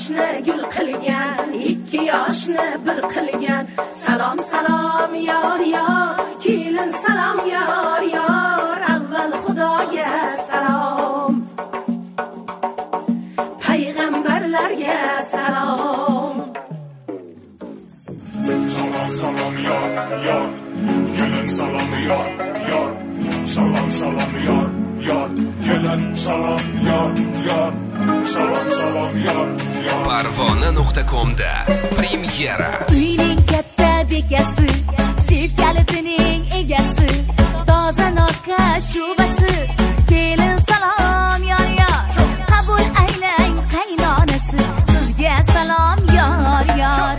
yoshni gul qilgan, 2 yoshni bir qilgan. Salom salom yor yor, kelin salom yor yor. Avval Xudoga salom, payg'ambarlarga salom. Salom salom yor yor, kelin salom yor yor. Salom salom yor yor, kelin salom yor yor. Salom salom yor yor. Parvona.com'da premyera. Uyning katta bekasi, sevgalining egasi, toza noka shubasi. Kelin salom yor yor, qabul aylang qaynonasi. Sizga salom yor yor.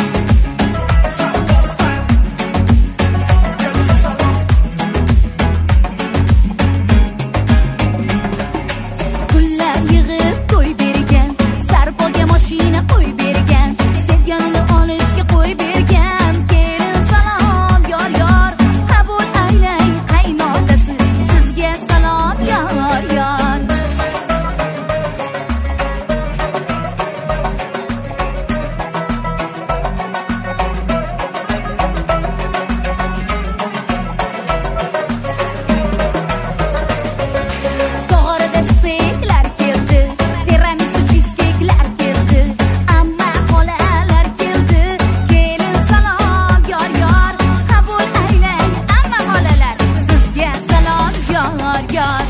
Mashina qo'y bergan, sevganini olishga qo'y bergan. Kelin salom yor yor, qabul aylang qaynotasi. Sizga salom yor yor. To'g'ri desteklar keldi, tiramisu cheesecake'lar keldi. Amma xolalar keldi. Kelin salom yor yor, qabul aylang amma xolalar. Sizga salom yor yor.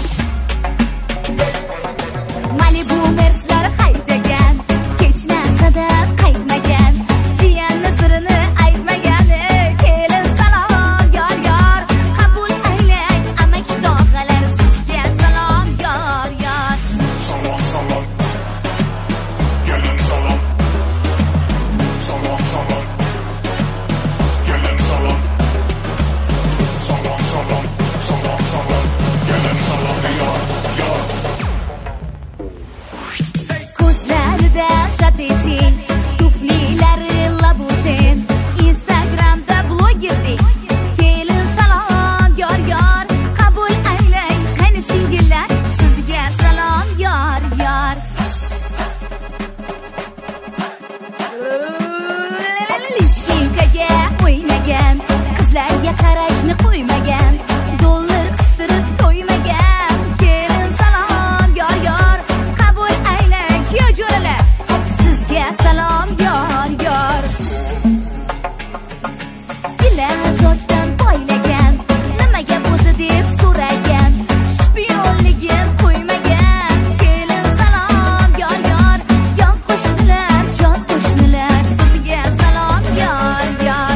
Malibu Merslar haydagan, hech narsadan qaytmagan, jiyanni sirini aytmagan. Kelin salom yor yor, qabul aylang amaki tog'alar. Sizga salom yor yor. Salom salom, kelin salom. Salom salom, kelin salom. Salom salom, salom salom, kelin salom yor yor. Ko'zlarida shatetin, tuflilari labutin, Instagramda blogerdek. Kelin salom yor yor, qabul aylang qaynsingillar. Sizga salom yor yor. Listinkaga o'ynagan, qizlarga qarashni qo'ymagan, dollar qistirib to'ymagan. Kelin salom yor yor, qabul aylang kuyojo'ralar. Sizga salom yor yor. Dilazotdan poylagan, nimaga bo'lsa deb so'ragan, shpionligin qo'ymagan. Kelin salom yor yor, yon qo'shnilar, jon qo'shnilar. Sizga salom yor yor.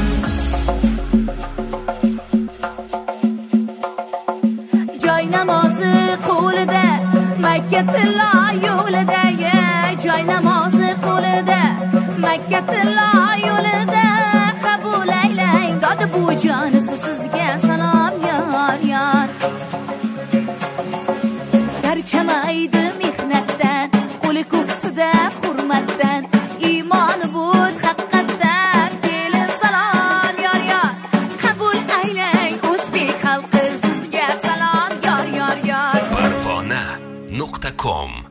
Joy namozi qo'lida, Makka tilla yo'lida. Joy namozi qo'lida, Makka tilla yo'lida. Qabul aylang dodi bu jonisi. Sizga salom yor yor. Darchamaydi mehnatdan, qo'li ko'ksida hurmatdan, iymoni bud haqiqatdan. Kelin salom yor yor, qabul aylang o'zbek xalqi. Sizga salom yor yor yor. Parvona.com